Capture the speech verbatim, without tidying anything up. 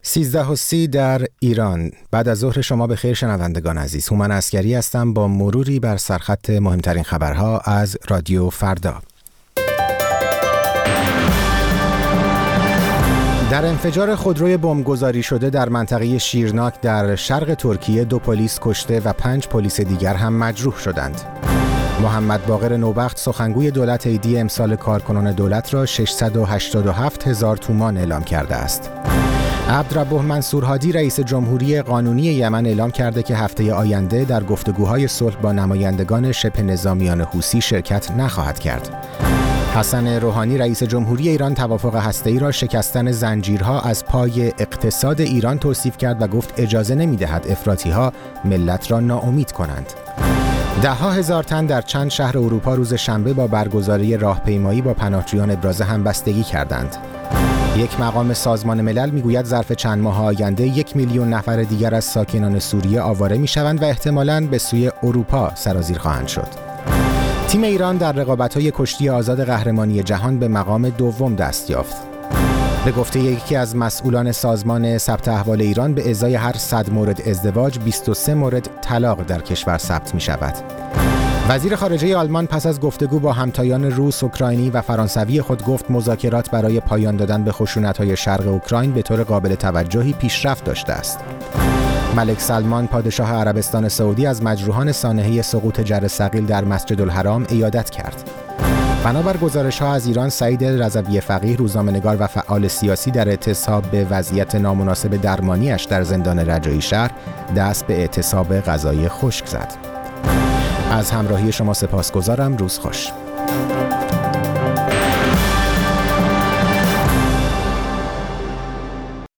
سیزده و سی در ایران. بعد از ظهر شما بخیر شنوندگان عزیز. هومن عسگری هستم با مروری بر سرخط مهمترین خبرها از رادیو فردا. در انفجار خودروی بمبگذاری شده در منطقه شیرناک در شرق ترکیه دو پلیس کشته و پنج پلیس دیگر هم مجروح شدند. محمد باقر نوبخت سخنگوی دولت عیدی امسال کارکنان دولت را ششصد و هشتاد و هفت هزار تومان اعلام کرده است. عبدالرب منصور هادی رئیس جمهوری قانونی یمن اعلام کرده که هفته آینده در گفتگوهای صلح با نمایندگان شبه نظامیان حوثی شرکت نخواهد کرد. حسن روحانی رئیس جمهوری ایران توافق هسته‌ای را شکستن زنجیرها از پای اقتصاد ایران توصیف کرد و گفت اجازه نمی‌دهد افراطی‌ها ملت را ناامید کنند. ده ها هزار تن در چند شهر اروپا روز شنبه با برگزاری راهپیمایی با پناهجویان ابراز همبستگی کردند. یک مقام سازمان ملل میگوید ظرف چند ماه آینده یک میلیون نفر دیگر از ساکنان سوریه آواره میشوند و احتمالاً به سوی اروپا سرازیر خواهند شد. تیم ایران در رقابت‌های کشتی آزاد قهرمانی جهان به مقام دوم دست یافت. به گفته یکی از مسئولان سازمان ثبت احوال ایران به ازای هر صد مورد ازدواج بیست و سه مورد طلاق در کشور ثبت می شود. وزیر خارجه آلمان پس از گفتگو با همتایان روس، اوکراینی و فرانسوی خود گفت مذاکرات برای پایان دادن به خشونت‌های شرق اوکراین به طور قابل توجهی پیشرفت داشته است. ملک سلمان پادشاه عربستان سعودی از مجروحان سانحه سقوط جر ثقیل در مسجد الحرام عیادت کرد. بنابر گزارش‌ها از ایران، سعید رضوی فقیه روزنامه‌نگار و فعال سیاسی در اعتصاب به وضعیت نامناسب درمانیش در زندان رجایی شهر دست به اعتصاب غذایی خشک زد. از همراهی شما سپاسگزارم. روز خوش.